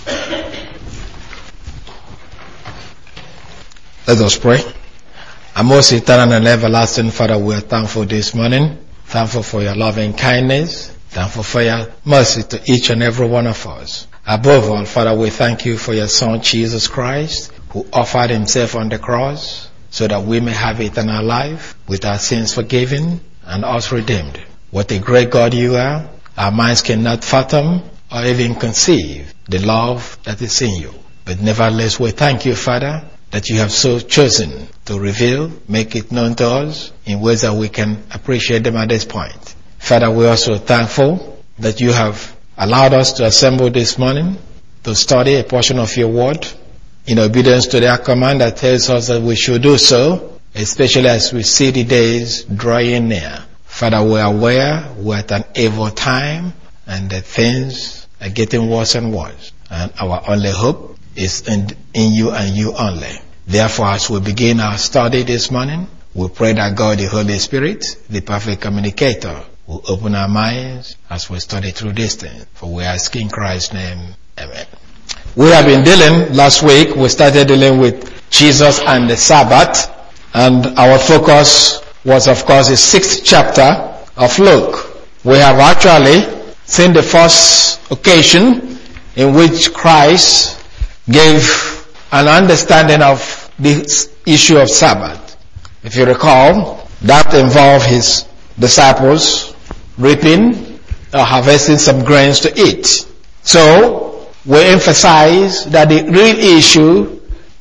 Let us pray. Our most eternal and everlasting Father, we are thankful this morning. Thankful for your loving kindness. Thankful for your mercy to each and every one of us. Above all, Father, we thank you for your Son, Jesus Christ, who offered himself on the cross so that we may have eternal life with our sins forgiven and us redeemed. What a great God you are. Our minds cannot fathom or even conceive the love that is in you. But nevertheless, we thank you, Father, that you have so chosen to reveal, make it known to us in ways that we can appreciate them at this point. Father, we're also thankful that you have allowed us to assemble this morning to study a portion of your word in obedience to their command that tells us that we should do so, especially as we see the days drawing near. Father, we are aware we're at an evil time and that things are getting worse and worse. And our only hope is in you and you only. Therefore, as we begin our study this morning, we pray that God, the Holy Spirit, the perfect communicator, will open our minds as we study through this thing. For we ask in Christ's name, amen. We have been last week we started dealing with Jesus and the Sabbath, and our focus was, of course, the 6th chapter of Luke. We have actually seen the first occasion in which Christ gave an understanding of this issue of Sabbath. If you recall, that involved his disciples reaping or harvesting some grains to eat. So, we emphasize that the real issue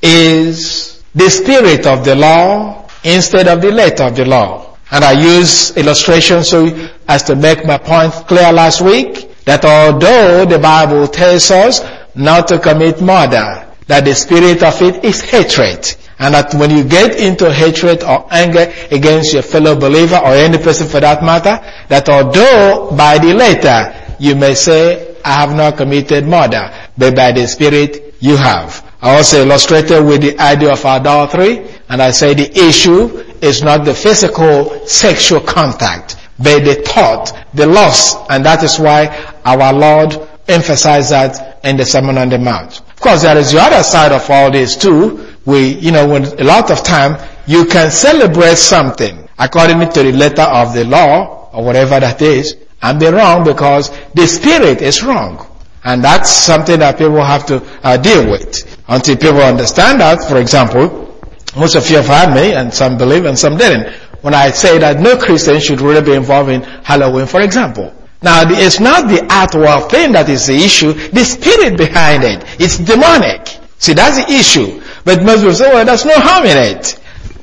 is the spirit of the law instead of the letter of the law. And I use illustrations so as to make my point clear last week, that although the Bible tells us not to commit murder, that the spirit of it is hatred. And that when you get into hatred or anger against your fellow believer or any person for that matter, that although by the letter you may say, I have not committed murder, but by the spirit you have. I also illustrated with the idea of adultery, and I say the issue is not the physical sexual contact, but the thought, the lust, and that is why our Lord emphasized that in the Sermon on the Mount. Of course, there is the other side of all this too. When a lot of time you can celebrate something according to the letter of the law or whatever that is, and be wrong because the spirit is wrong. And that's something that people have to deal with. Until people understand that, for example, most of you have heard me, and some believe and some didn't, when I say that no Christian should really be involved in Halloween, for example. Now, it's not the outward thing that is the issue, the spirit behind it. It's demonic. See, that's the issue. But most people say, well, there's no harm in it.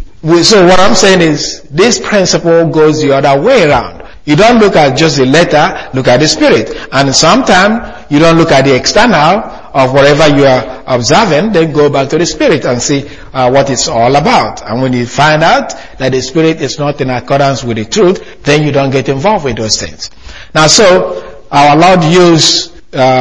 So what I'm saying is, this principle goes the other way around. You don't look at just the letter, look at the spirit. And sometimes you don't look at the external of whatever you are observing, then go back to the spirit and see what it's all about. And when you find out that the spirit is not in accordance with the truth, then you don't get involved with those things. Now, so our Lord used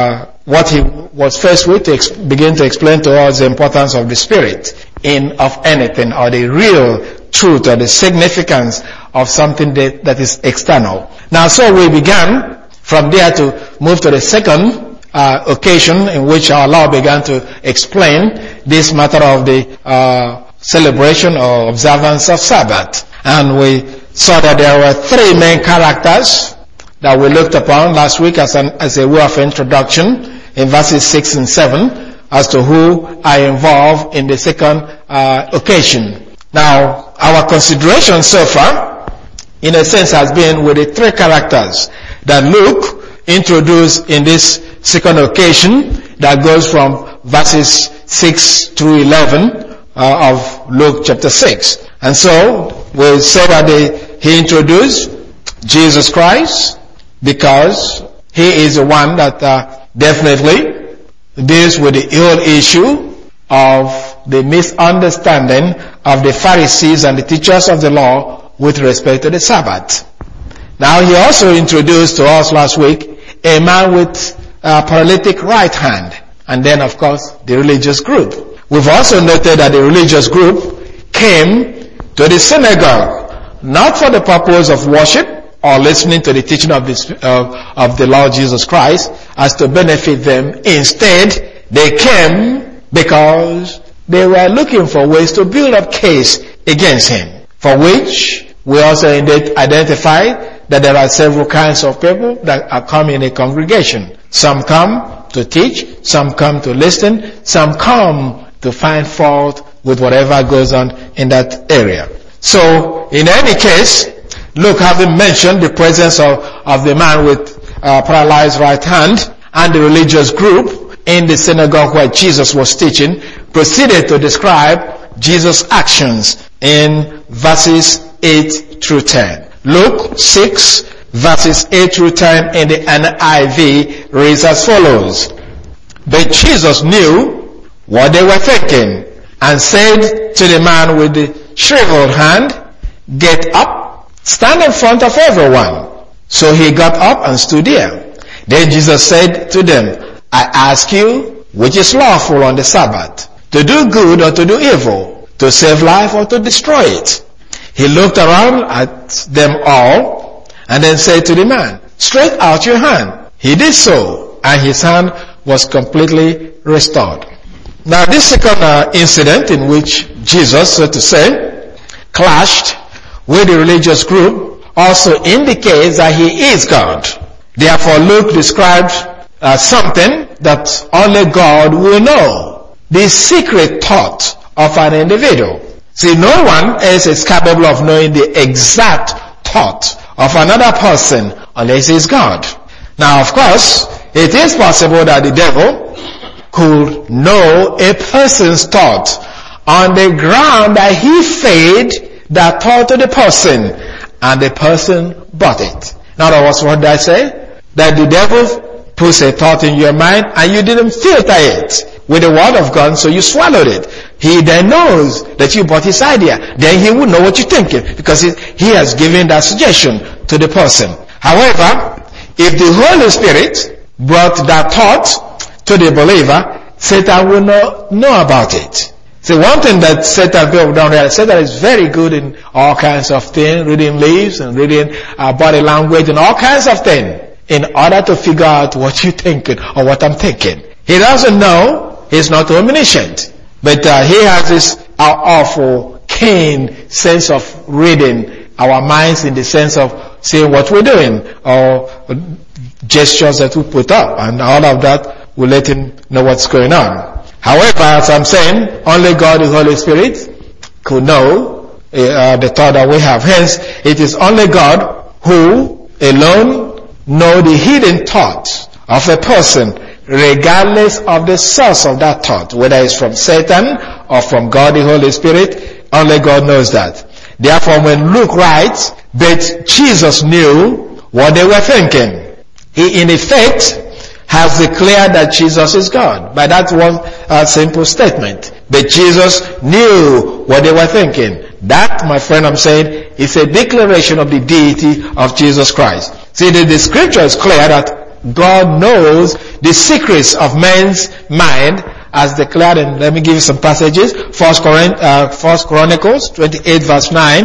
what he was faced with to begin to explain to us the importance of the spirit of anything, or the real truth or the significance of something that is external. Now, so we began from there to move to the second occasion in which our Lord began to explain this matter of the celebration or observance of Sabbath. And we saw that there were three main characters that we looked upon last week as a way of introduction in verses 6 and 7 as to who are involved in the second occasion. Now, our consideration so far, in a sense, has been with the three characters that Luke introduced in this second occasion that goes from verses 6 through 11 of Luke chapter 6. And so, we say that he introduced Jesus Christ because he is the one that definitely deals with the whole issue of the misunderstanding of the Pharisees and the teachers of the law with respect to the Sabbath. Now, he also introduced to us last week a man with a paralytic right hand, and then, of course, the religious group. We've also noted that the religious group came to the synagogue not for the purpose of worship or listening to the teaching of the Lord Jesus Christ as to benefit them. Instead, They came because they were looking for ways to build up case against him, for which we also identified that there are several kinds of people that are coming in a congregation. Some come to teach, some come to listen, some come to find fault with whatever goes on in that area. So, in any case, Luke, having mentioned the presence of the man with paralyzed right hand and the religious group in the synagogue where Jesus was teaching, proceeded to describe Jesus' actions in verses 8 through 10. Luke 6 verses 8 through 10 in the NIV reads as follows. But Jesus knew what they were thinking and said to the man with the shriveled hand, "Get up, stand in front of everyone." So he got up and stood there. Then Jesus said to them, "I ask you, which is lawful on the Sabbath, to do good or to do evil, to save life or to destroy it?" He looked around at them all and then said to the man, "Stretch out your hand." He did so, and his hand was completely restored. Now this second incident in which Jesus, so to say, clashed with the religious group also indicates that he is God. Therefore Luke described something that only God will know. The secret thought of an individual. See, no one else is capable of knowing the exact thought of another person unless he is God. Now, of course, it is possible that the devil could know a person's thought on the ground that he fed that thought to the person and the person bought it. In other words, what did I say? That the devil puts a thought in your mind and you didn't filter it with the word of God, so you swallowed it. He then knows that you bought his idea. Then he will know what you're thinking because he has given that suggestion to the person. However, if the Holy Spirit brought that thought to the believer, Satan will not know about it. See, one thing that Satan people don't realize, Satan is very good in all kinds of things, reading lips and reading body language and all kinds of things in order to figure out what you're thinking or what I'm thinking. He doesn't know. He's not omniscient. But he has this awful, keen sense of reading our minds in the sense of seeing what we're doing or gestures that we put up, and all of that will let him know what's going on. However, as I'm saying, only God, the Holy Spirit, could know the thought that we have. Hence, it is only God who alone know the hidden thoughts of a person, regardless of the source of that thought, whether it's from Satan or from God, the Holy Spirit. Only God knows that. Therefore, when Luke writes, but Jesus knew what they were thinking, he in effect has declared that Jesus is God by that one simple statement. But Jesus knew what they were thinking. That, my friend, I'm saying, is a declaration of the deity of Jesus Christ. See, the scripture is clear that God knows the secrets of man's mind as declared in, let me give you some passages. 1 Chronicles 28 verse 9.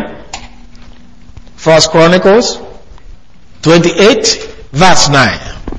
1 Chronicles 28 verse 9.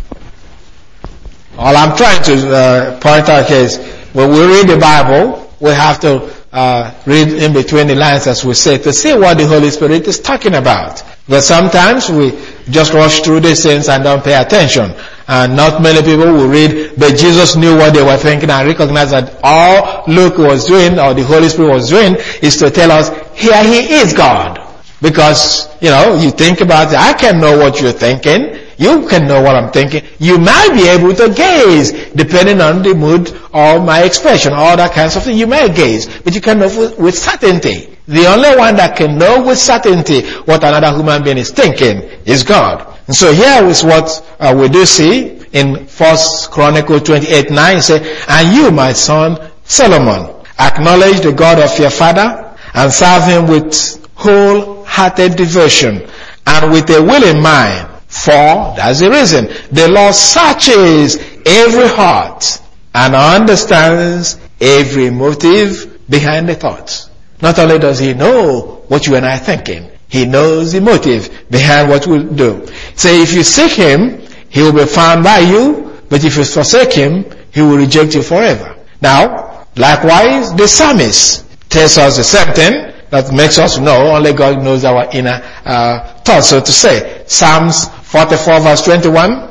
All I'm trying to point out here is when we read the Bible, we have to read in between the lines, as we say, to see what the Holy Spirit is talking about. But sometimes we just rush through these things and don't pay attention. And not many people will read, but Jesus knew what they were thinking and recognize that all Luke was doing, or the Holy Spirit was doing, is to tell us, here he is God. Because, you think about it, I can know what you're thinking. You can know what I'm thinking. You might be able to gaze, depending on the mood or my expression, all that kinds of thing. You may gaze, but you can know with certainty. The only one that can know with certainty what another human being is thinking is God. And so here is what we do see in 1 Chronicles 28:9. Say, "And you, my son Solomon, acknowledge the God of your father and serve him with wholehearted devotion and with a willing mind. For," that's the reason, "the Lord searches every heart and understands every motive behind the thoughts." Not only does he know what you and I are thinking, he knows the motive behind what we do. So if you seek him, he will be found by you, but if you forsake him, he will reject you forever. Now, likewise, the psalmist tells us the same thing that makes us know only God knows our inner thoughts, so to say. Psalms 44 verse 21.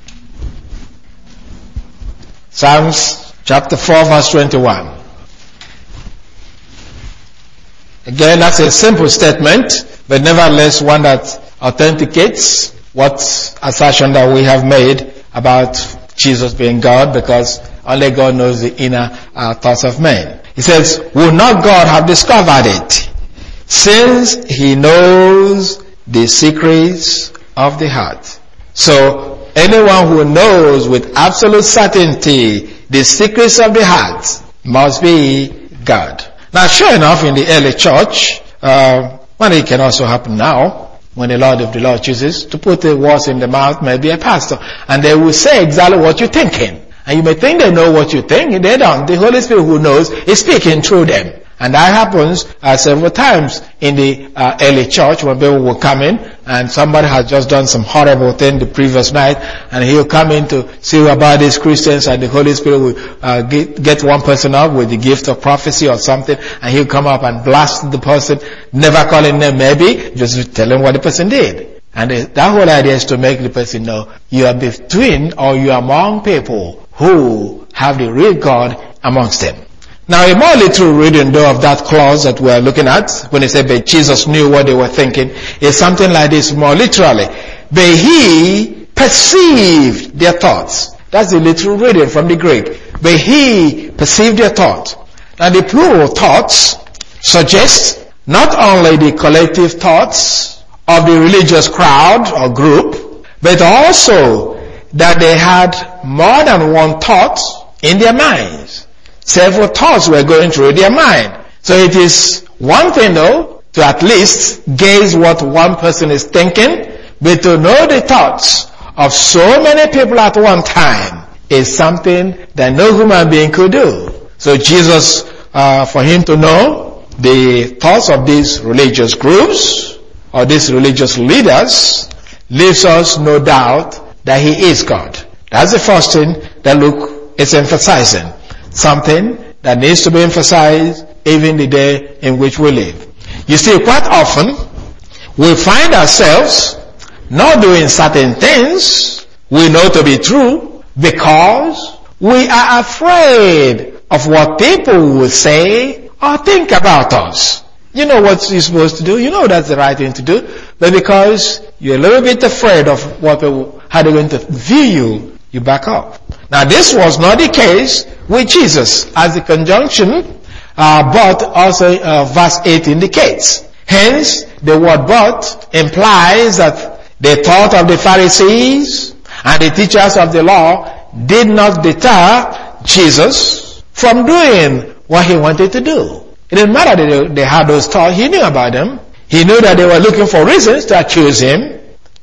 Psalms chapter 4 verse 21. Again, that's a simple statement, but nevertheless one that authenticates what assertion that we have made about Jesus being God, because only God knows the inner thoughts of men. He says, will not God have discovered it, since he knows the secrets of the heart? So, anyone who knows with absolute certainty the secrets of the heart must be God. Now, sure enough, in the early church, well, it can also happen now, when the Lord of the Lord chooses to put the words in the mouth, maybe a pastor, and they will say exactly what you're thinking. And you may think they know what you think, they don't. The Holy Spirit who knows is speaking through them. And that happens several times in the early church when people will come in and somebody has just done some horrible thing the previous night, and he'll come in to see about these Christians, and the Holy Spirit will get one person up with the gift of prophecy or something, and he'll come up and blast the person, never calling them maybe, just telling what the person did. And that whole idea is to make the person know you are between, or you are among people who have the real God amongst them. Now, a more literal reading though of that clause that we are looking at, when it said, but Jesus knew what they were thinking, is something like this more literally. But he perceived their thoughts. That's the literal reading from the Greek. But he perceived their thoughts. Now, the plural thoughts suggest not only the collective thoughts of the religious crowd or group, but also that they had more than one thought in their minds. Several thoughts were going through their mind. So it is one thing though, to at least gauge what one person is thinking, but to know the thoughts of so many people at one time is something that no human being could do. So Jesus, for him to know the thoughts of these religious groups, or these religious leaders, leaves us no doubt that he is God. That's the first thing that Luke is emphasizing. Something that needs to be emphasized even the day in which we live. You see, quite often we find ourselves not doing certain things we know to be true because we are afraid of what people will say or think about us. You know what you're supposed to do. You know that's the right thing to do. But because you're a little bit afraid of what people, how they're going to view you, you back up. Now this was not the case with Jesus, as the conjunction but also verse 8 indicates. Hence, the word but implies that the thought of the Pharisees and the teachers of the law did not deter Jesus from doing what he wanted to do. It didn't matter that they had those thoughts. He knew about them. He knew that they were looking for reasons to accuse him.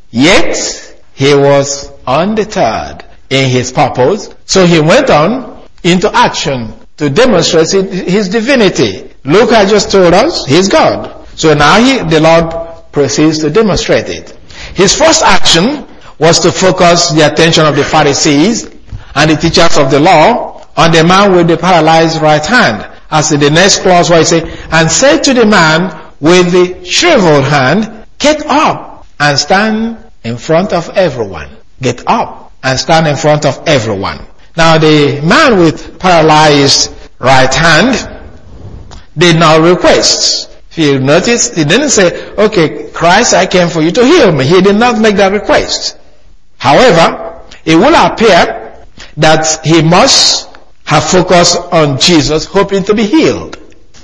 Yet, he was undeterred in his purpose. So he went on into action to demonstrate his divinity. Luke has just told us he's God. So now the Lord proceeds to demonstrate it. His first action was to focus the attention of the Pharisees and the teachers of the law on the man with the paralyzed right hand. As in the next clause where he says, and said to the man with the shriveled hand, get up and stand in front of everyone. Get up and stand in front of everyone. Now the man with paralyzed right hand did not request. If you notice, he didn't say, okay, Christ, I came for you to heal me. He did not make that request. However, it will appear that he must have focused on Jesus, hoping to be healed.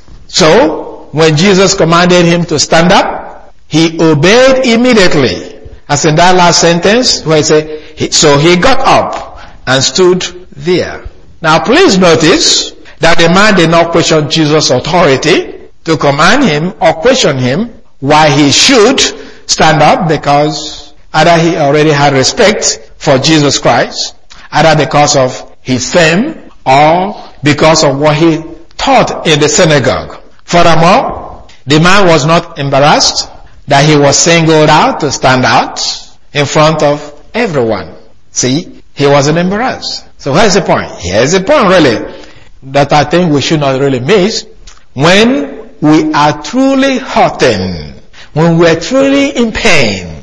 So, when Jesus commanded him to stand up, he obeyed immediately. As in that last sentence, where he said, so he got up and stood there. Now please notice that the man did not question Jesus' authority to command him or question him why he should stand up, because either he already had respect for Jesus Christ, either because of his fame or because of what he taught in the synagogue. Furthermore, the man was not embarrassed that he was singled out to stand out in front of everyone. See, he wasn't embarrassed. So where's the point? Here's the point really, that I think we should not really miss. When we are truly hurting, when we are truly in pain,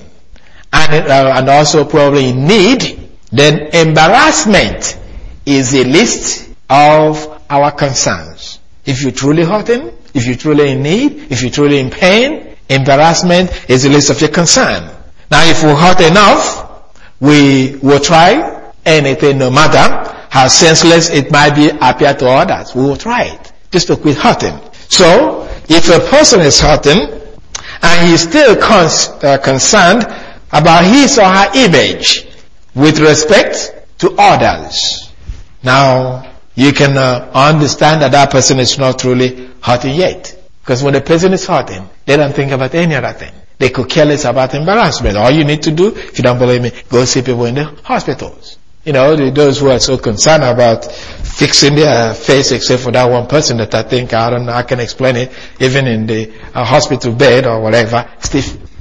and also probably in need, then embarrassment is a list of our concerns. If you're truly hurting, if you're truly in need, if you're truly in pain, embarrassment is a list of your concern. Now if we're hurt enough, we will try anything, no matter how senseless it might be appear to others. We will try it just to quit hurting. So if a person is hurting and he's still concerned about his or her image with respect to others, now you can understand that that person is not truly hurting yet. Because when a person is hurting, they don't think about any other thing. They could care less about embarrassment. All you need to do, if you don't believe me, go see people in the hospitals. You know, those who are so concerned about fixing their face, except for that one person that I think, I don't know, I can explain it, even in the hospital bed or whatever, still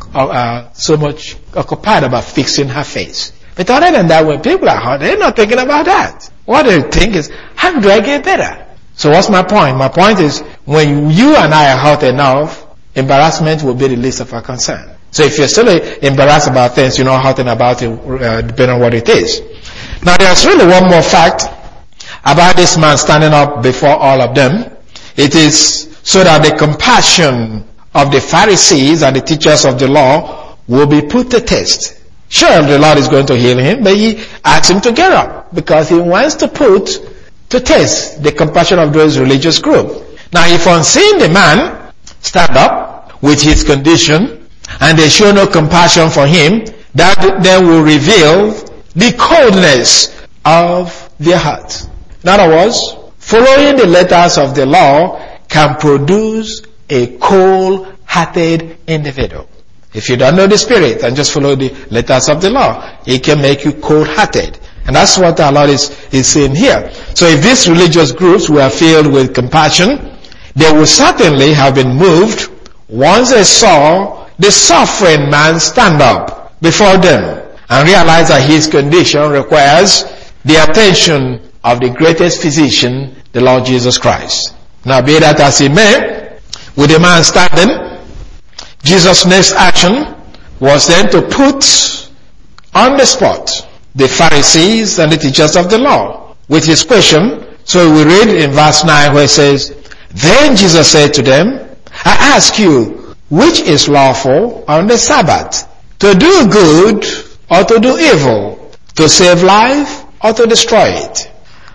so much occupied about fixing her face. But other than that, when people are hurt, they're not thinking about that. What they think is, how do I get better? So what's my point? My point is, when you and I are hurt enough, embarrassment will be the least of our concern. So if you're still embarrassed about things, you're not hurting about it, depending on what it is. Now there's really one more fact about this man standing up before all of them. It is so that the compassion of the Pharisees and the teachers of the law will be put to test. Sure, the Lord is going to heal him, but he asks him to get up because he wants to put to test the compassion of those religious groups. Now if on seeing the man stand up with his condition and they show no compassion for him, that then will reveal the coldness of their heart. In other words, following the letters of the law can produce a cold-hearted individual. If you don't know the Spirit and just follow the letters of the law, it can make you cold-hearted. And that's what our Lord is saying here. So if these religious groups were filled with compassion, they would certainly have been moved once they saw the suffering man stand up before them and realize that his condition requires the attention of the greatest physician, the Lord Jesus Christ. Now be that as it may, with the man standing, Jesus' next action was then to put on the spot the Pharisees and the teachers of the law with his question. So we read in verse 9 where it says, "Then Jesus said to them, I ask you, which is lawful on the Sabbath, to do good or to do evil, to save life or to destroy it?"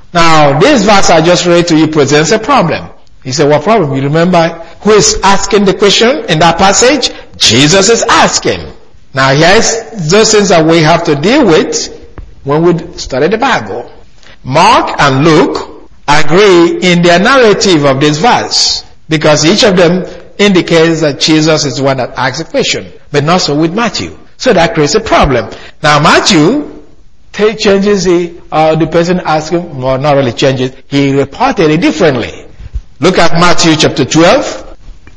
Now this verse I just read to you presents a problem. He said, what problem? You remember who is asking the question in that passage? Jesus is asking. Now here's those things that we have to deal with when we study the Bible. Mark and Luke agree in their narrative of this verse because each of them indicates that Jesus is the one that asked the question, but not so with Matthew. So that creates a problem. Now Matthew changes the person asking, well, not really changes, he reported it differently. Look at Matthew chapter 12.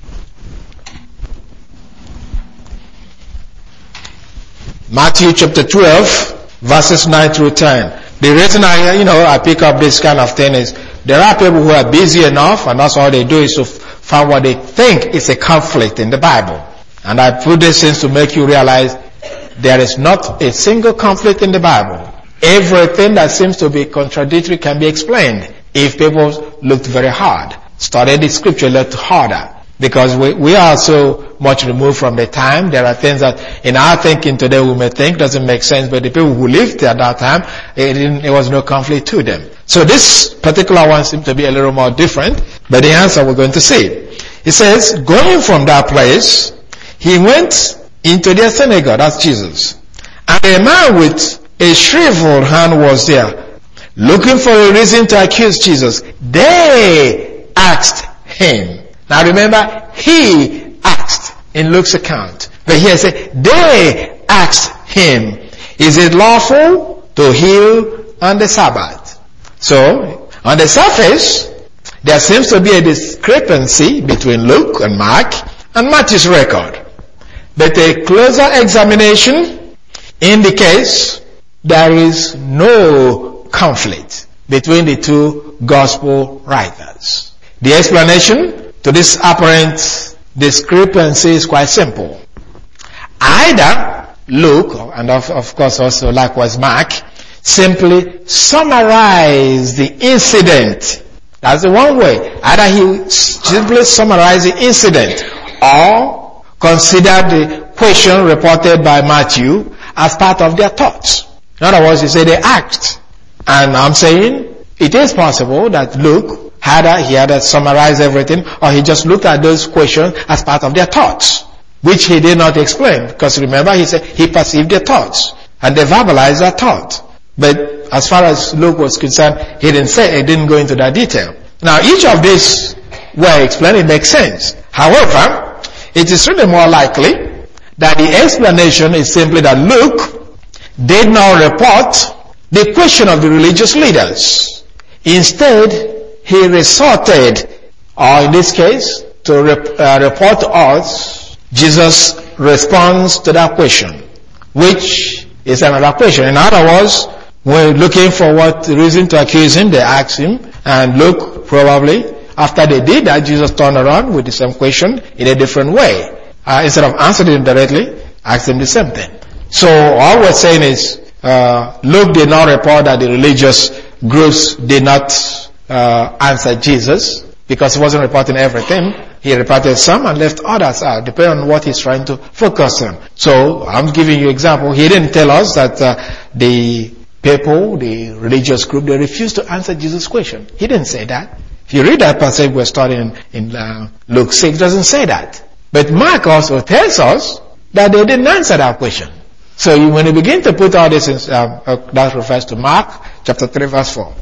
Matthew chapter 12, verses 9 through 10. The reason I pick up this kind of thing is there are people who are busy enough and that's all they do is to find what they think is a conflict in the Bible. And I put these things to make you realize there is not a single conflict in the Bible. Everything that seems to be contradictory can be explained if people looked very hard. Study the scripture a little harder. Because we are so much removed from the time. There are things that in our thinking today we may think doesn't make sense, but the people who lived at that time, it was no conflict to them. So this particular one seems to be a little more different, but the answer we're going to see. It says, going from that place, he went into their synagogue, that's Jesus. And a man with a shriveled hand was there, looking for a reason to accuse Jesus. They asked him. Now remember, he asked in Luke's account. But here it says, they asked him, is it lawful to heal on the Sabbath? So, on the surface, there seems to be a discrepancy between Luke and Mark and Matthew's record. But a closer examination indicates there is no conflict. between the two gospel writers. The explanation to this apparent discrepancy is quite simple. Either Luke, and of course also likewise Mark, simply summarize the incident. That's the one way. Either he simply summarize the incident, or consider the question reported by Matthew as part of their thoughts. In other words, he said they act. And I'm saying it is possible that Luke he had summarized everything, or he just looked at those questions as part of their thoughts, which he did not explain. Because remember, he said he perceived their thoughts, and they verbalized their thought. But as far as Luke was concerned, he didn't go into that detail. Now, each of these were explained, it makes sense. However, it is really more likely that the explanation is simply that Luke did not report the question of the religious leaders. Instead, he resorted, or in this case, to report to us Jesus' response to that question, which is another question. In other words, when looking for what reason to accuse him, they asked him, and Luke probably, after they did that, Jesus turned around with the same question in a different way. Instead of answering him directly, asked him the same thing. So all we're saying is, Luke did not report that the religious groups did not answer Jesus, because he wasn't reporting everything. He reported some and left others out, depending on what he's trying to focus on. So I'm giving you an example. He didn't tell us that the people, the religious group, they refused to answer Jesus' question. He didn't say that. If you read that passage we're studying in Luke 6, it doesn't say that. But Mark also tells us that they didn't answer that question. So when you begin to put all this in, that refers to Mark chapter 3 verse 4.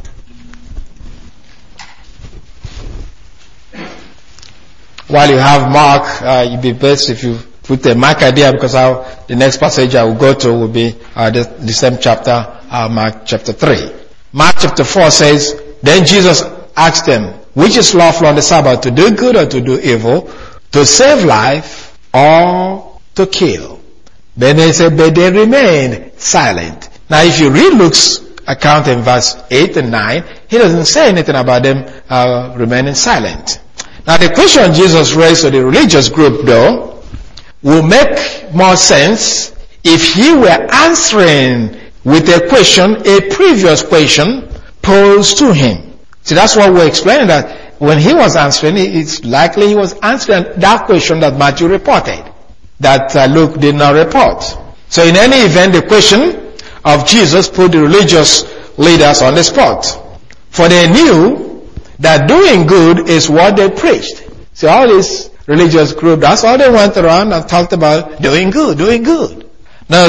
While you have Mark, it'd be best if you put a Mark idea, because the next passage I will go to will be the same chapter, Mark chapter 3. Mark chapter 4 says, Then Jesus asked them, which is lawful on the Sabbath, to do good or to do evil, to save life or to kill? Then they said, but they remained silent. Now if you read Luke's account in verse 8 and 9, he doesn't say anything about them remaining silent. Now the question Jesus raised to the religious group, though, will make more sense if he were answering with a question, a previous question posed to him. See, that's what we're explaining, that when he was answering, it's likely he was answering that question that Matthew reported, that Luke did not report. So in any event, the question of Jesus put the religious leaders on the spot. For they knew that doing good is what they preached. See, all this religious group, that's all they went around and talked about, doing good, doing good. Now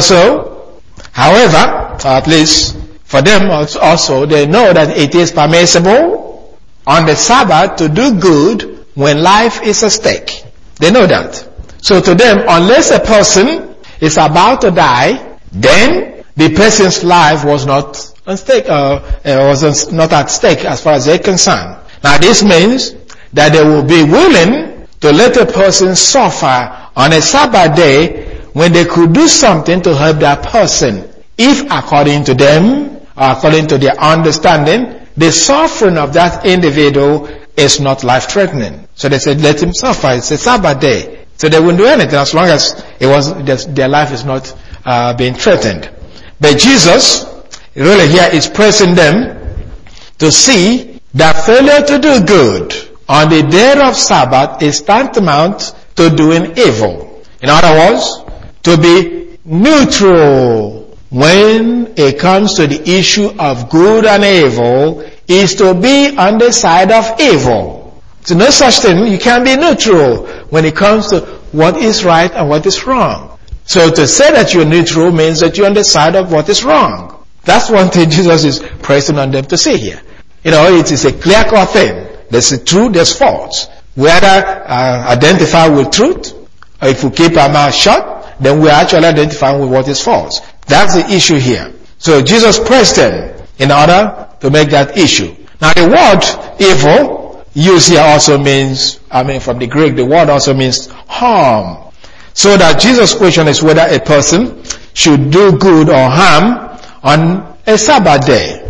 however, at least for them also, they know that it is permissible on the Sabbath to do good when life is at stake. They know that. So to them, unless a person is about to die, then the person's life was not at stake, was not at stake as far as they're concerned. Now this means that they will be willing to let a person suffer on a Sabbath day when they could do something to help that person, if according to them, or according to their understanding, the suffering of that individual is not life-threatening. So they said, let him suffer. It's a Sabbath day. So they wouldn't do anything as long as their life is not being threatened. But Jesus really here is pressing them to see that failure to do good on the day of Sabbath is tantamount to doing evil. In other words, to be neutral when it comes to the issue of good and evil is to be on the side of evil. So no such thing. You can't be neutral when it comes to what is right and what is wrong. So to say that you're neutral means that you're on the side of what is wrong. That's one thing Jesus is pressing on them to see here. You know, it is a clear-cut thing. There's a truth, there's false. We either identify with truth, or if we keep our mouth shut, then we are actually identifying with what is false. That's the issue here. So Jesus pressed them in order to make that issue. Now the word evil used here also means, from the Greek, the word also means harm. So that Jesus' question is whether a person should do good or harm on a Sabbath day.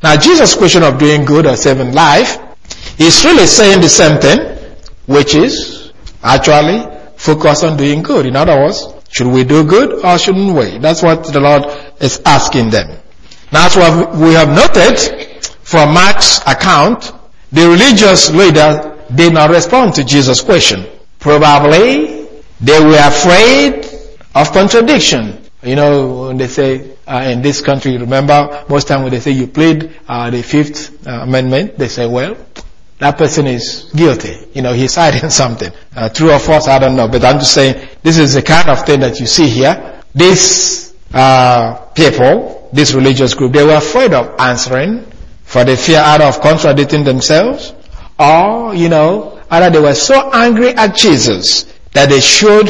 Now Jesus' question of doing good or saving life is really saying the same thing, which is actually focus on doing good. In other words, should we do good or shouldn't we? That's what the Lord is asking them. Now, as we have noted from Mark's account, the religious leaders did not respond to Jesus' question. Probably they were afraid of contradiction. You know, when they say in this country, remember, most time when they say you plead the Fifth Amendment, they say, well, that person is guilty. You know, he's hiding something. True or false, I don't know. But I'm just saying, this is the kind of thing that you see here. These people, this religious group, they were afraid of answering for the fear either of contradicting themselves or, you know, either they were so angry at Jesus that they showed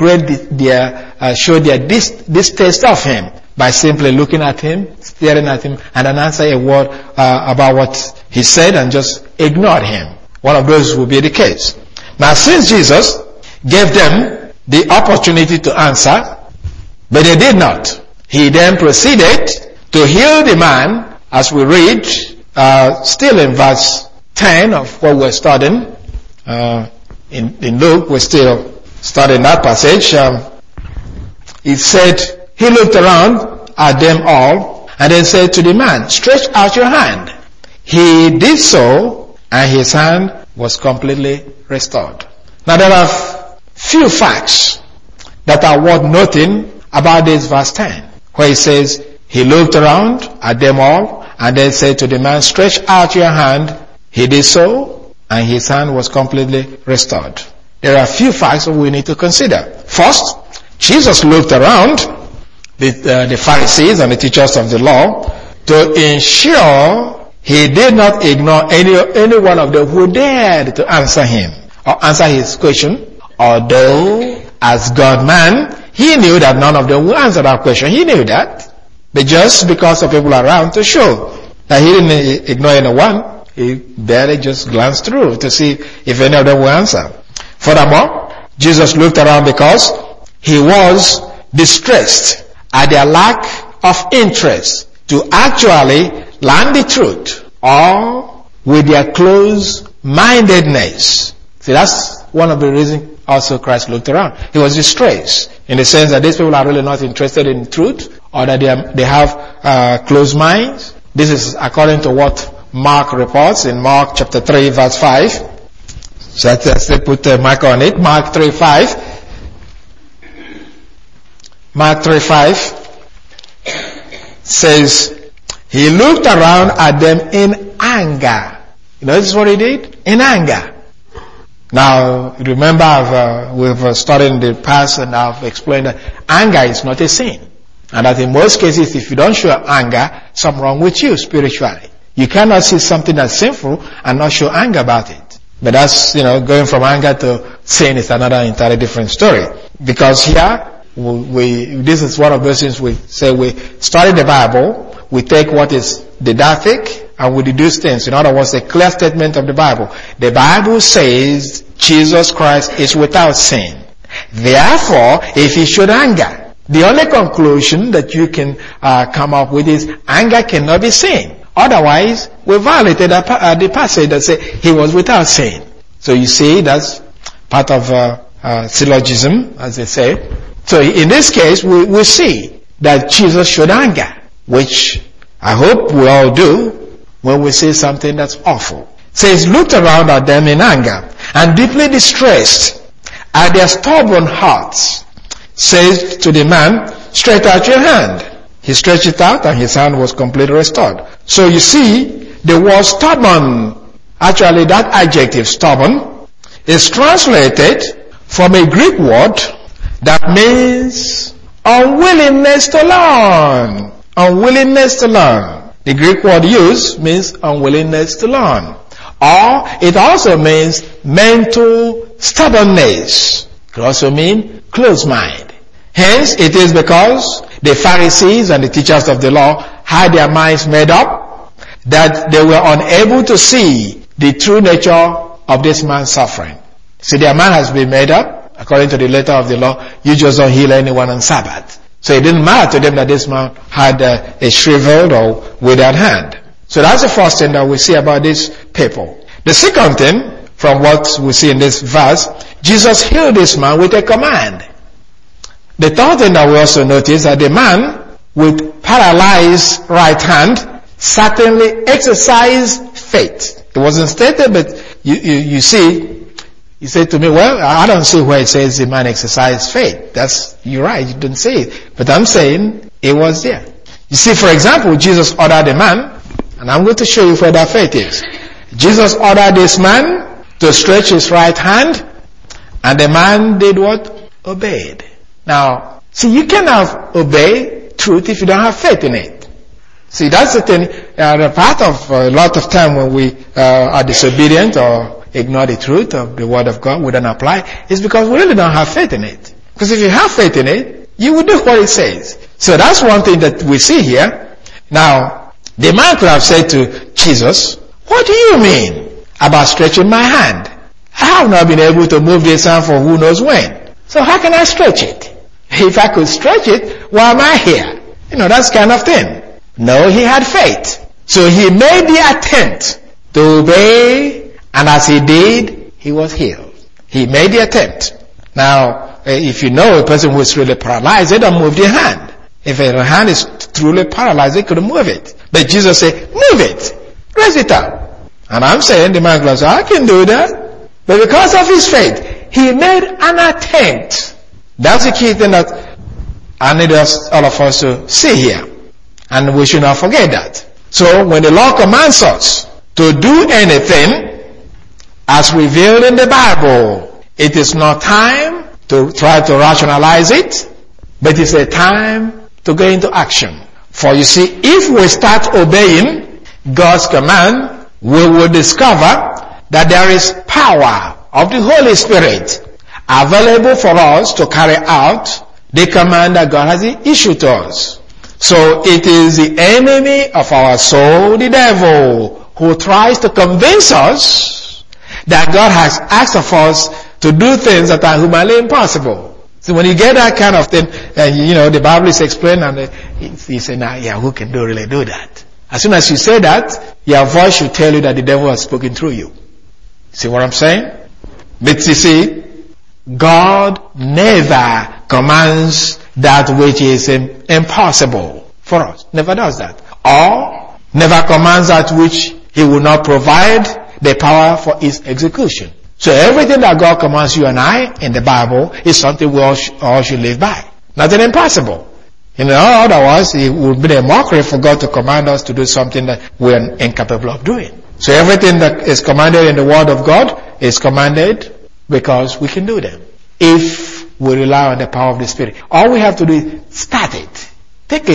their distaste of him by simply looking at him, staring at him, and then answer a word about what he said and just ignored him. One of those will be the case. Now, since Jesus gave them the opportunity to answer, but they did not, he then proceeded to heal the man, as we read, still in verse 10 of what we're studying. In Luke, we're still studying that passage. It said, he looked around at them all and then said to the man, stretch out your hand. He did so, and his hand was completely restored. Now there are few facts that are worth noting about this verse 10, where he says, he looked around at them all and then said to the man, stretch out your hand. He did so, and his hand was completely restored. There are a few facts that we need to consider. First, Jesus looked around the Pharisees and the teachers of the law to ensure he did not ignore any one of them who dared to answer him or answer his question. Although, as God-man, he knew that none of them would answer that question. He knew that. But just because of people around to show that he didn't ignore anyone, he barely just glanced through to see if any of them would answer. Furthermore, Jesus looked around because he was distressed at their lack of interest to actually learn the truth, or with their close-mindedness. See, that's one of the reasons also Christ looked around. He was distressed in the sense that these people are really not interested in truth, or that they have closed minds. This is according to what Mark reports in Mark chapter 3 verse 5. So let's put a mark on it. Mark 3:5. Mark 3:5 says, he looked around at them in anger. You know, this is what he did? In anger. Now, remember, we've studied in the past and I've explained that anger is not a sin. And that in most cases, if you don't show anger, something wrong with you spiritually. You cannot see something that's sinful and not show anger about it. But that's, going from anger to sin is another entirely different story. Because here, this is one of those things we say we study the Bible, we take what is didactic, and we deduce things. In other words, a clear statement of the Bible. The Bible says Jesus Christ is without sin. Therefore, if he showed anger, the only conclusion that you can come up with is anger cannot be sin. Otherwise, we violated the passage that says he was without sin. So you see, that's part of syllogism, as they say. So in this case, we see that Jesus showed anger, which I hope we all do when we see something that's awful. Says, looked around at them in anger and deeply distressed at their stubborn hearts. Says to the man, stretch out your hand. He stretched it out and his hand was completely restored. So you see, the word stubborn, actually that adjective stubborn, is translated from a Greek word that means unwillingness to learn. Unwillingness to learn. The Greek word used means unwillingness to learn. Or it also means mental stubbornness. It could also mean closed mind. Hence, it is because the Pharisees and the teachers of the law had their minds made up that they were unable to see the true nature of this man's suffering. See, their mind has been made up. According to the letter of the law, you just don't heal anyone on Sabbath. So it didn't matter to them that this man had a shriveled or withered hand. So that's the first thing that we see about these people. The second thing, from what we see in this verse, Jesus healed this man with a command. The third thing that we also notice that the man with paralyzed right hand certainly exercised faith. It wasn't stated, but you see, he said to me, well, I don't see where it says the man exercised faith. You're right, you didn't say it. But I'm saying it was there. You see, for example, Jesus ordered a man, and I'm going to show you where that faith is. Jesus ordered this man to stretch his right hand, and the man did what? Obeyed. Now, see, you cannot obey truth if you don't have faith in it. See, that's the thing. The part of a lot of time when we are disobedient or ignore the truth of the Word of God, we don't apply, is because we really don't have faith in it. Because if you have faith in it, you will do what it says. So that's one thing that we see here. Now, the man could have said to Jesus, what do you mean about stretching my hand? I have not been able to move this hand for who knows when. So how can I stretch it? If I could stretch it, why am I here? That's kind of thing. No, he had faith. So he made the attempt to obey, and as he did, he was healed. He made the attempt. Now, if you know a person who is really paralyzed, they don't move their hand. If a hand is truly paralyzed, they couldn't move it. But Jesus said, move it. Raise it up. And I'm saying, the man goes, I can do that. But because of his faith, he made an attempt. That's the key thing that I need all of us to see here. And we should not forget that. So when the Lord commands us to do anything, as revealed in the Bible, it is not time to try to rationalize it, but it's a time to go into action. For you see, if we start obeying God's command, we will discover that there is power of the Holy Spirit available for us to carry out the command that God has issued to us. So it is the enemy of our soul, the devil, who tries to convince us that God has asked of us to do things that are humanly impossible. So when you get that kind of thing, the Bible is explained, and you say, who can really do that? As soon as you say that, your voice should tell you that the devil has spoken through you. See what I'm saying? But you see, God never commands that which is impossible for us. Never does that. Or never commands that which he will not provide the power for its execution. So everything that God commands you and I in the Bible is something we all should live by. Nothing impossible. Otherwise it would be a mockery for God to command us to do something that we are incapable of doing. So everything that is commanded in the Word of God is commanded because we can do them. If we rely on the power of the Spirit. All we have to do is start it. Take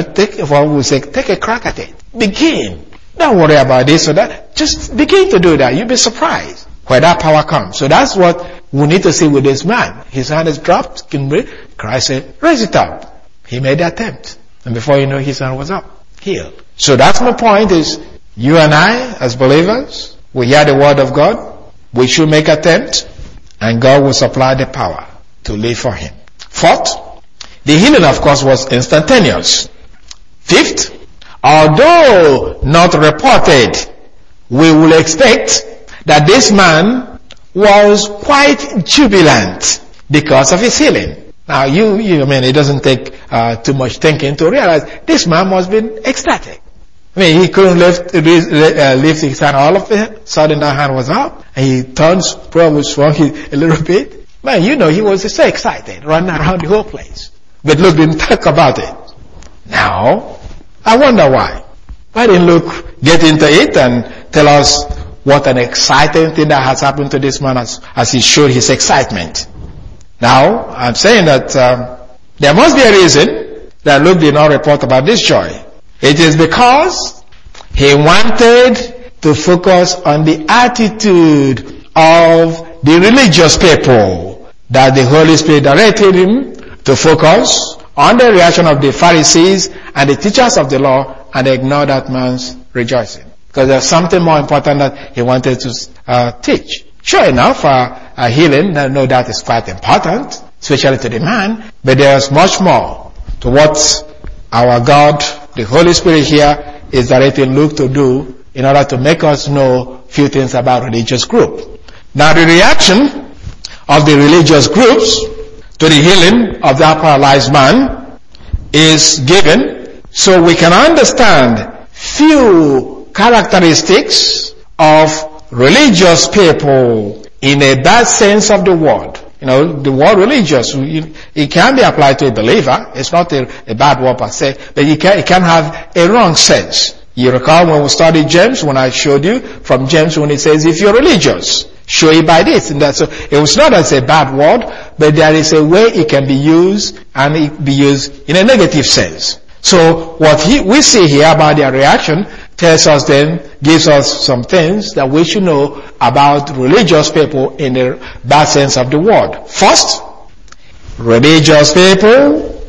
a crack at it. Begin. Don't worry about this or that. Just begin to do that. You'll be surprised where that power comes. So that's what we need to see with this man. His hand is dropped. Christ said, raise it up. He made the attempt. And before you know, his hand was up. Healed. So that's my point is, you and I, as believers, we hear the word of God. We should make attempt. And God will supply the power to live for him. Fourth, the healing, of course, was instantaneous. Fifth, although not reported, we will expect that this man was quite jubilant because of his healing. Now, it doesn't take too much thinking to realize this man must have been ecstatic. He couldn't lift his hand. All of a sudden that hand was up, and he turns, probably swung a little bit. Man, he was so excited, running around the whole place. But Luke didn't talk about it. Now, I wonder why. Why didn't Luke get into it and tell us what an exciting thing that has happened to this man as he showed his excitement? Now, I'm saying that there must be a reason that Luke did not report about this joy. It is because he wanted to focus on the attitude of the religious people, that the Holy Spirit directed him to focus on the reaction of the Pharisees and the teachers of the law, and ignore that man's rejoicing. Because there's something more important that he wanted to teach. Sure enough, healing, no doubt, is quite important, especially to the man, but there's much more to what our God, the Holy Spirit here, is directing Luke to do in order to make us know a few things about religious group. Now the reaction of the religious groups to the healing of that paralyzed man is given so we can understand few characteristics of religious people in a bad sense of the word. You know, the word religious, it can be applied to a believer. It's not a bad word per se, but it can have a wrong sense. You recall when we studied James, when I showed you from James when it says, if you're religious, show it by this and that. So it was not as a bad word, but there is a way it can be used, and it be used in a negative sense. So what we see here about their reaction tells us then, gives us some things that we should know about religious people in the bad sense of the word. First, religious people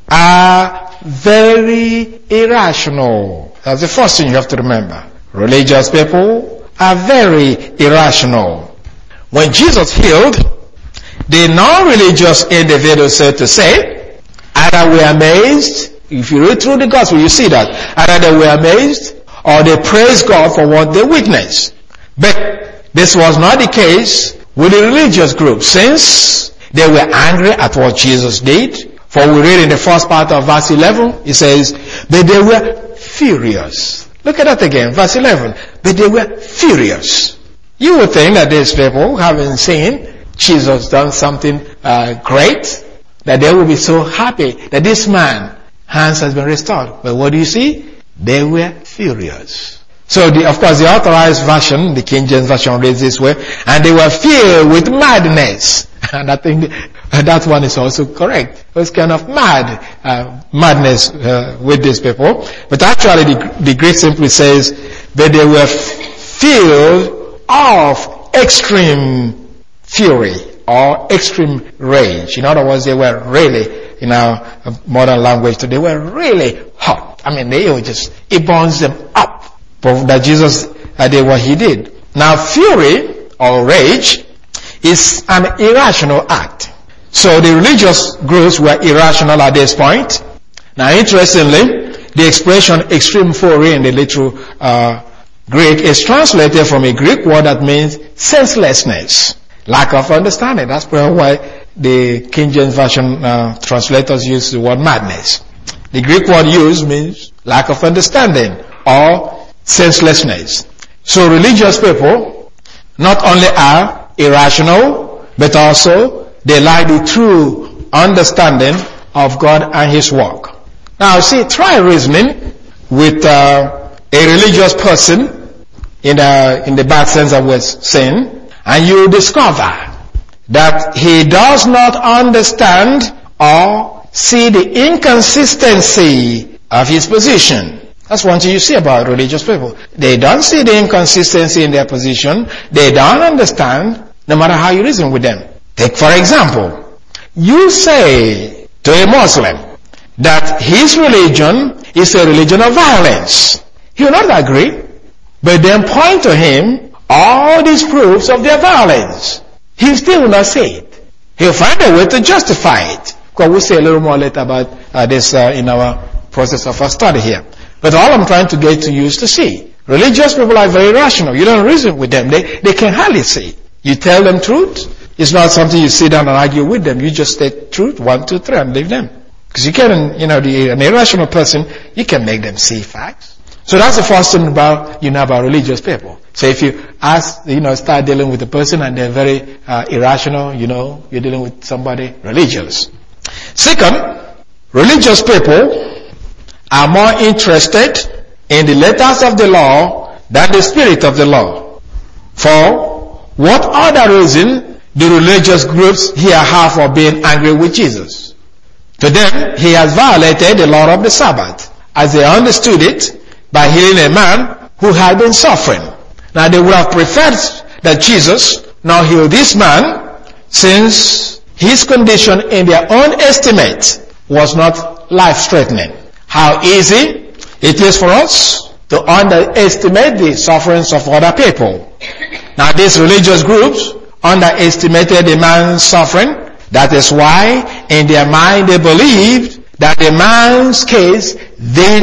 are very irrational. That's the first thing you have to remember. Religious people are very irrational. When Jesus healed, the non-religious individuals, so to say, either were amazed. If you read through the gospel, you see that. Either they were amazed or they praised God for what they witnessed. But this was not the case with the religious group, since they were angry at what Jesus did. For we read in the first part of verse 11, it says, but they were furious. Look at that again, verse 11. But they were furious. You would think that these people, having seen Jesus done something great, that they would be so happy that this man hands has been restored. But what do you see? They were furious. So of course the authorized version, the King James version reads this way, and they were filled with madness. And I think that one is also correct. It was kind of madness with these people. But actually the Greek simply says that they were filled of extreme fury or extreme rage. In other words, they were really, in our modern language, they were really hot. I mean, it burns them up. But that Jesus did what he did. Now, fury or rage is an irrational act. So the religious groups were irrational at this point. Now, interestingly, the expression extreme fury in the literal Greek is translated from a Greek word that means senselessness, lack of understanding. That's probably why the King James Version translators use the word madness. The Greek word used means lack of understanding or senselessness. So religious people not only are irrational, but also they lack the true understanding of God and His work. Now see, try reasoning with a religious person in the bad sense of what's saying, and you discover that he does not understand or see the inconsistency of his position. That's one thing you see about religious people. They don't see the inconsistency in their position. They don't understand, no matter how you reason with them. Take for example, you say to a Muslim that his religion is a religion of violence. He will not agree, but then point to him all these proofs of their violence. He still will not say it. He'll find a way to justify it. Because we'll say a little more later about this in our process of our study here. But all I'm trying to get to you is to see. Religious people are very rational. You don't reason with them. They can hardly see. You tell them truth. It's not something you sit down and argue with them. You just state truth, 1, 2, 3, and leave them. Because you can, an irrational person, you can make them see facts. So that's the first thing about religious people. So if you start dealing with a person and they're very irrational, you're dealing with somebody religious. Second, religious people are more interested in the letters of the law than the spirit of the law. For what other reason do religious groups here have for being angry with Jesus? To them, he has violated the law of the Sabbath, as they understood it, by healing a man who had been suffering. Now they would have preferred that Jesus now heal this man, since his condition in their own estimate was not life-threatening. How easy it is for us to underestimate the sufferings of other people. Now these religious groups underestimated the man's suffering. That is why in their mind they believed that the man's case did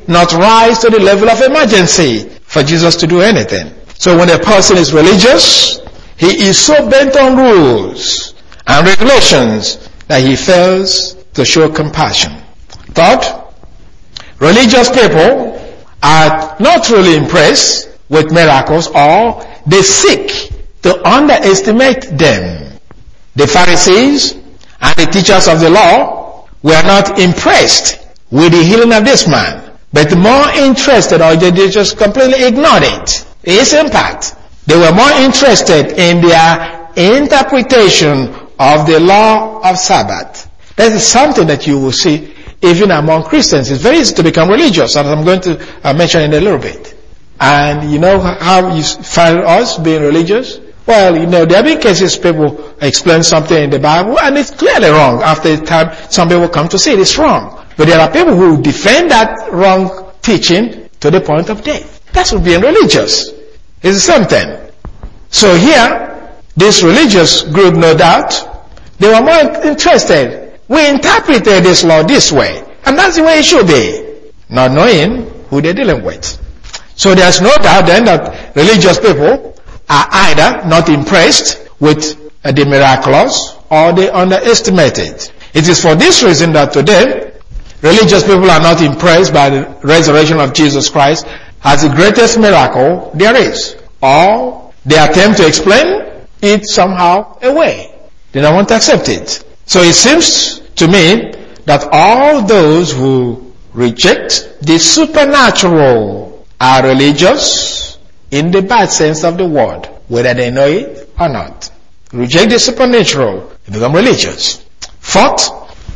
not rise to the level of emergency for Jesus to do anything. So when a person is religious, he is so bent on rules and regulations that he fails to show compassion. Third, religious people are not really impressed with miracles, or they seek to underestimate them. The Pharisees and the teachers of the law were not impressed with the healing of this man, but more interested, or they just completely ignored it, its impact. They were more interested in their interpretation of the law of Sabbath. That is something that you will see even among Christians. It's very easy to become religious, and I'm going to mention in a little bit. And you know how you find us being religious? Well, there have been cases people explain something in the Bible and it's clearly wrong. After a time, some people come to say it's wrong. But there are people who defend that wrong teaching to the point of death. That's what being religious. It's the same thing. So here, this religious group, no doubt, they were more interested. We interpreted this law this way, and that's the way it should be, not knowing who they're dealing with. So there's no doubt then that religious people are either not impressed with the miraculous, or they underestimate it. It is for this reason that today, religious people are not impressed by the resurrection of Jesus Christ as the greatest miracle there is. Or they attempt to explain it somehow away. They don't want to accept it. So it seems to me that all those who reject the supernatural are religious in the bad sense of the word, whether they know it or not. Reject the supernatural, they become religious. Fourth,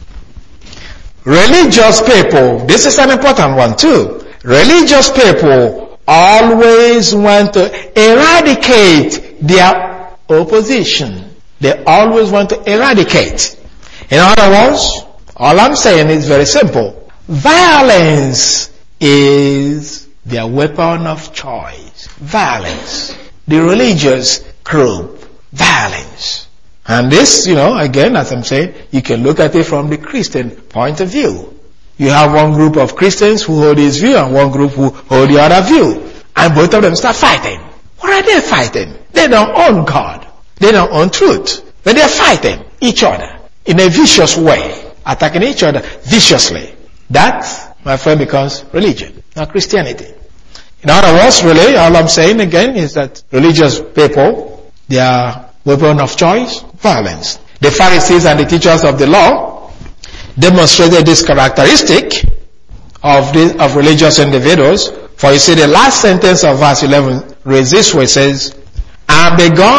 religious people, this is an important one too. Religious people always want to eradicate their opposition. They always want to eradicate. In other words, all I'm saying is very simple. Violence is their weapon of choice. Violence. The religious group. Violence. And this, again, as I'm saying, you can look at it from the Christian point of view. You have one group of Christians who hold this view and one group who hold the other view. And both of them start fighting. What are they fighting? They don't own God. They don't own truth. But they're fighting each other in a vicious way, attacking each other viciously. That, my friend, becomes religion, not Christianity. In other words, really, all I'm saying again is that religious people, their weapon of choice, violence. The Pharisees and the teachers of the law demonstrated this characteristic of religious individuals. For you see, the last sentence of verse 11 reads this way, it says, and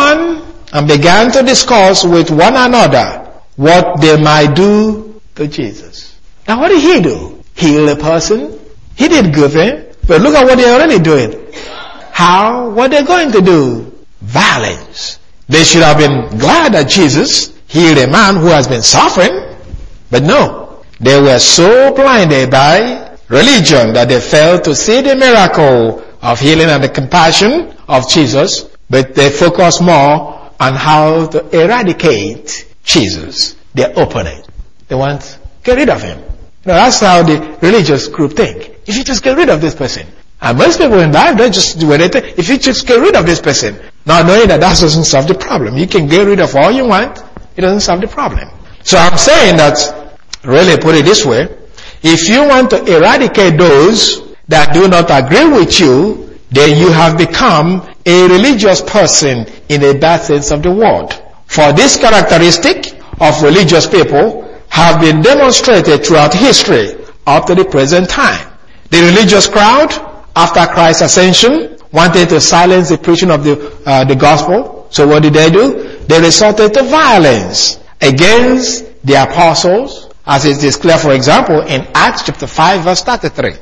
began to discuss with one another what they might do to Jesus. Now what did he do? Heal a person? He did good thing. But look at what they're already doing. How? What they're going to do? Violence. They should have been glad that Jesus healed a man who has been suffering. But no. They were so blinded by religion that they failed to see the miracle of healing and the compassion of Jesus. But they focus more on how to eradicate Jesus, their opponent. They want to get rid of him. Now that's how the religious group think. If you just get rid of this person. And most people in life, they just do anything. If you just get rid of this person, not knowing that doesn't solve the problem. You can get rid of all you want, it doesn't solve the problem. So I'm saying that, really put it this way, if you want to eradicate those that do not agree with you, then you have become a religious person in a bad sense of the word. For this characteristic of religious people have been demonstrated throughout history up to the present time. The religious crowd, after Christ's ascension, wanted to silence the preaching of the gospel. So what did they do? They resorted to violence against the apostles, as it is clear, for example, in Acts chapter 5 verse 33.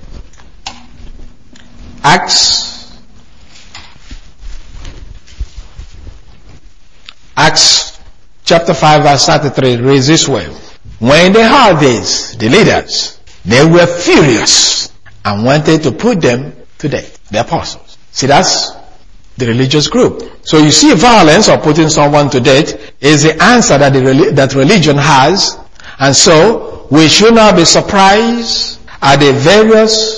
Acts chapter 5 verse 33 reads this way. When they heard this, the leaders, they were furious and wanted to put them to death, the apostles. See, that's the religious group. So you see, violence or putting someone to death is the answer that religion has. And so we should not be surprised at the various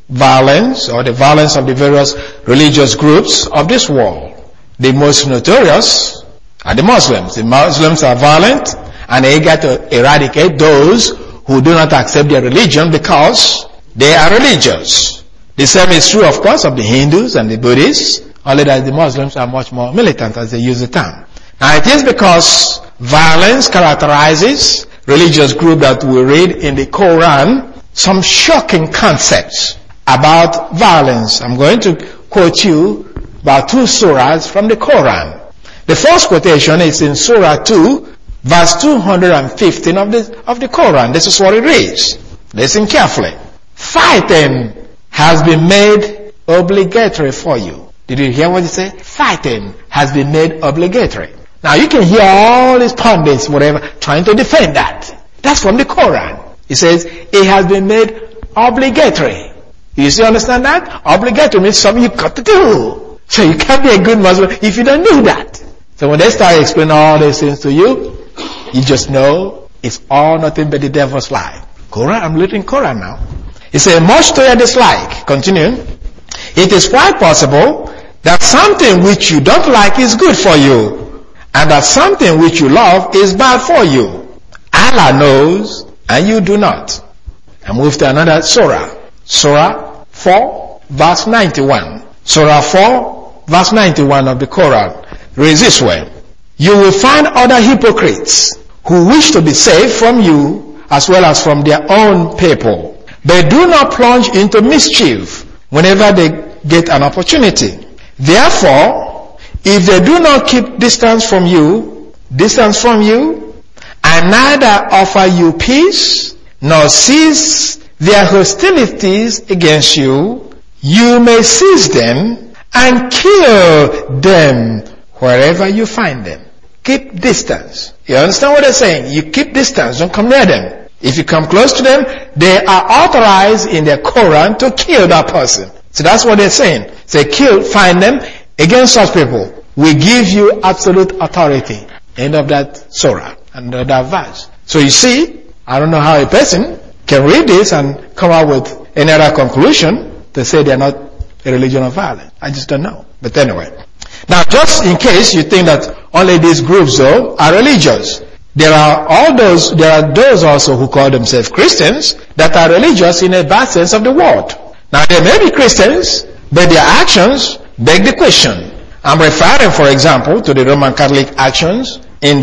violence or the violence of the various religious groups of this world. The most notorious are the Muslims. The Muslims are violent, and they get to eradicate those who do not accept their religion because they are religious. The same is true, of course, of the Hindus and the Buddhists, only that the Muslims are much more militant as they use the term. Now it is because violence characterizes religious group that we read in the Quran some shocking concepts about violence. I'm going to quote you about 2 surahs from the Quran. The first quotation is in Surah 2, verse 215 of the Quran. This is what it reads. Listen carefully. Fighting has been made obligatory for you. Did you hear what it said? Fighting has been made obligatory. Now you can hear all these pundits, whatever, trying to defend that. That's from the Quran. It says, it has been made obligatory. You still understand that? Obligatory means something you've got to do. So you can't be a good Muslim if you don't do that. So when they start explaining all these things to you, you just know it's all nothing but the devil's lie. Quran, I'm reading Quran now. It says, much to your dislike, continuing, it is quite possible that something which you don't like is good for you, and that something which you love is bad for you. Allah knows, and you do not. I move to another surah. Surah 4, verse 91. Surah 4, verse 91 of the Quran reads this way. You will find other hypocrites who wish to be saved from you as well as from their own people. But do not plunge into mischief whenever they get an opportunity. Therefore, if they do not keep distance from you, and neither offer you peace, nor cease their hostilities against you, you may seize them and kill them wherever you find them. Keep distance. You understand what they're saying? You keep distance, don't come near them. If you come close to them, they are authorized in their Quran to kill that person. So that's what they're saying. Say, find them. Against such people, we give you absolute authority. End of that surah, and that verse. So you see, I don't know how a person can read this and come out with any other conclusion to say they're not a religion of violence. I just don't know. But anyway. Now, just in case you think that only these groups, though, are religious, there are those also who call themselves Christians that are religious in a bad sense of the word. Now, they may be Christians, but their actions beg the question. I'm referring, for example, to the Roman Catholic actions in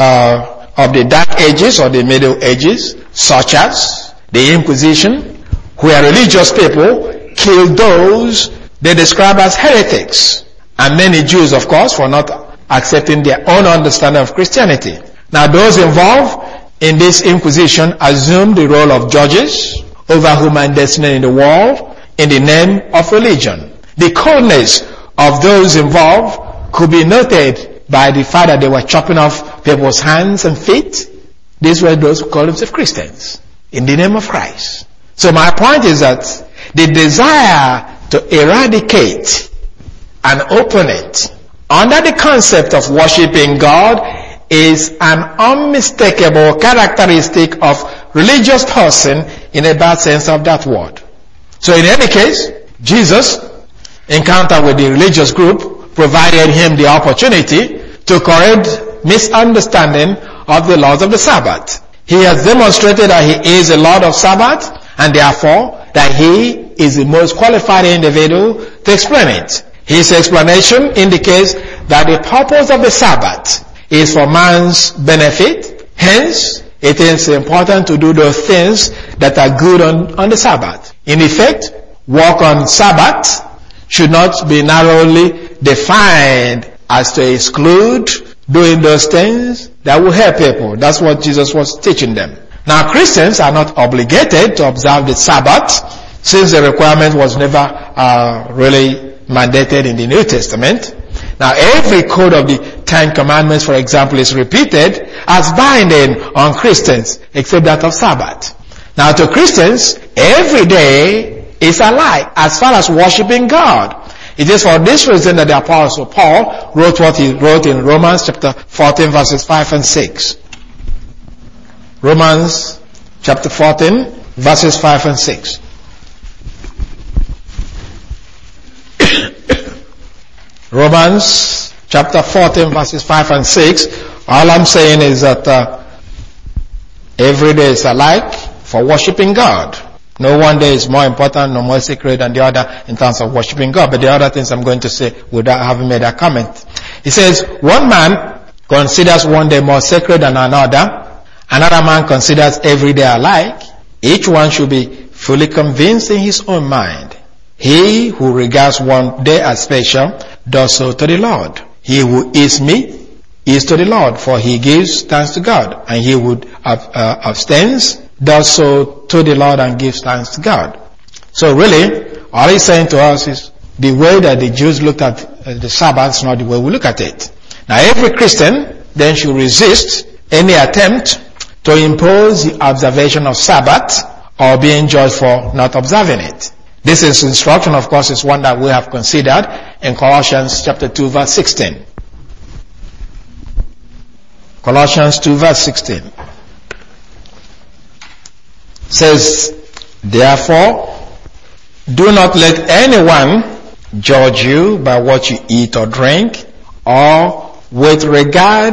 of the Dark Ages or the Middle Ages, such as the Inquisition, where religious people killed those they describe as heretics, and many Jews, of course, for not accepting their own understanding of Christianity. Now, those involved in this Inquisition assumed the role of judges over human destiny in the world in the name of religion. The coldness of those involved could be noted by the fact that they were chopping off people's hands and feet. These were those who called themselves Christians in the name of Christ. So my point is that the desire to eradicate an opponent under the concept of worshiping God is an unmistakable characteristic of religious person in a bad sense of that word. So in any case, Jesus' encounter with the religious group provided him the opportunity to correct misunderstanding of the laws of the Sabbath. He has demonstrated that he is a Lord of Sabbath, and therefore that he is the most qualified individual to explain it. His explanation indicates that the purpose of the Sabbath is for man's benefit. Hence, it is important to do those things that are good on the Sabbath. In effect, work on Sabbath should not be narrowly defined as to exclude doing those things that will help people. That's what Jesus was teaching them. Now, Christians are not obligated to observe the Sabbath, since the requirement was never really mandated in the New Testament. Now, every code of the Ten Commandments, for example, is repeated as binding on Christians, except that of Sabbath. Now, to Christians, every day is alike as far as worshiping God. It is for this reason that the Apostle Paul wrote what he wrote in Romans chapter 14, verses 5 and 6. Romans chapter 14, verses 5 and 6. Romans chapter 14 verses 5 and 6. All I'm saying is that every day is alike for worshiping God. No one day is more important nor more sacred than the other in terms of worshiping God. But the other things I'm going to say without having made a comment. He says, one man considers one day more sacred than another. Another man considers every day alike. Each one should be fully convinced in his own mind. He who regards one day as special does so to the Lord. He who eats meat is to the Lord, for he gives thanks to God. And he who abstains does so to the Lord and gives thanks to God. So really, all he's saying to us is the way that the Jews looked at the Sabbath is not the way we look at it. Now every Christian then should resist any attempt to impose the observation of Sabbath or being judged for not observing it. This is instruction, of course, is one that we have considered in Colossians chapter 2 verse 16. Colossians 2 verse 16 says, therefore, do not let anyone judge you by what you eat or drink, or with regard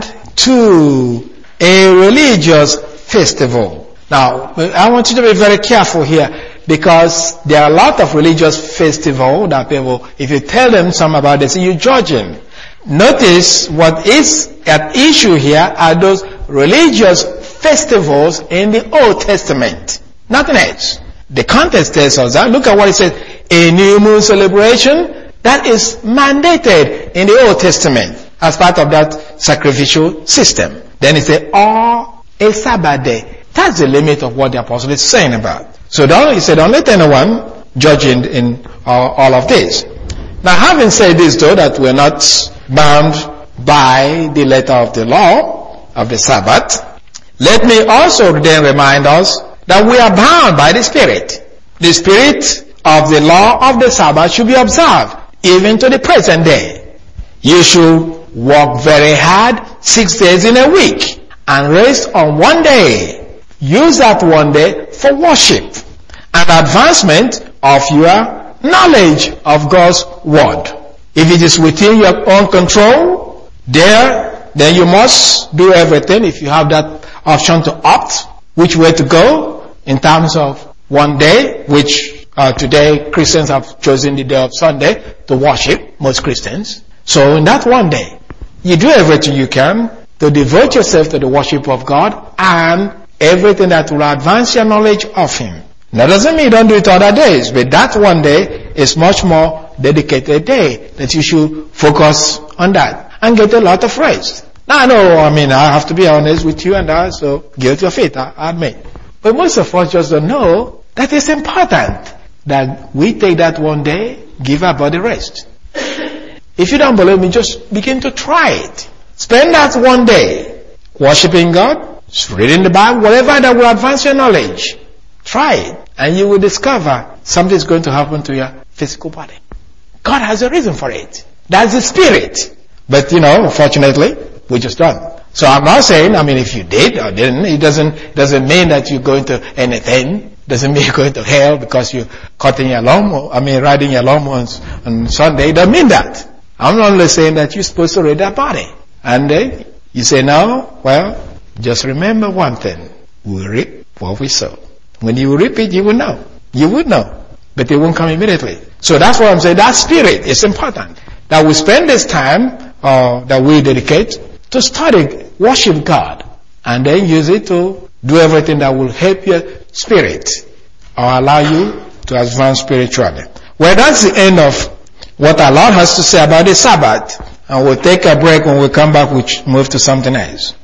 to a religious festival. Now, I want you to be very careful here, because there are a lot of religious festivals that people, if you tell them something about this, you're judging. Notice what is at issue here are those religious festivals in the Old Testament. Nothing else. The context tells us that. Look at what it says. A new moon celebration that is mandated in the Old Testament as part of that sacrificial system. Then it says, or a Sabbath day. That's the limit of what the apostle is saying about. So he said, don't let anyone judge in all of this. Now, having said this, though, that we're not bound by the letter of the law of the Sabbath, let me also then remind us that we are bound by the Spirit. The Spirit of the law of the Sabbath should be observed, even to the present day. You should work very hard 6 days in a week and rest on one day. Use that one day for worship and advancement of your knowledge of God's Word. If it is within your own control, then you must do everything if you have that option to opt which way to go in terms of one day, which today Christians have chosen the day of Sunday to worship, most Christians. So in that one day, you do everything you can to devote yourself to the worship of God and everything that will advance your knowledge of Him. That doesn't mean you don't do it other days, but that one day is much more dedicated day that you should focus on that and get a lot of rest. Now I have to be honest with you and I, so guilty of it, I admit. But most of us just don't know that it's important that we take that one day, give our body rest. If you don't believe me, just begin to try it. Spend that one day worshiping God, reading the Bible, whatever that will advance your knowledge. Try it, and you will discover something is going to happen to your physical body. God has a reason for it. That's the Spirit. But unfortunately, we just don't. So I'm not saying, if you did or didn't, it doesn't mean that you're going to anything. Doesn't mean you're going to hell because you're riding your lawnmower on Sunday. It doesn't mean that. I'm only saying that you're supposed to read that body. And you say, no, well, just remember one thing. We reap what we sow. When you reap it, you will know. You would know. But it won't come immediately. So that's what I'm saying. That Spirit is important. That we spend this time, that we dedicate to study, worship God, and then use it to do everything that will help your spirit or allow you to advance spiritually. Well, that's the end of what our Lord has to say about the Sabbath. And we'll take a break. When we come back, we'll move to something else.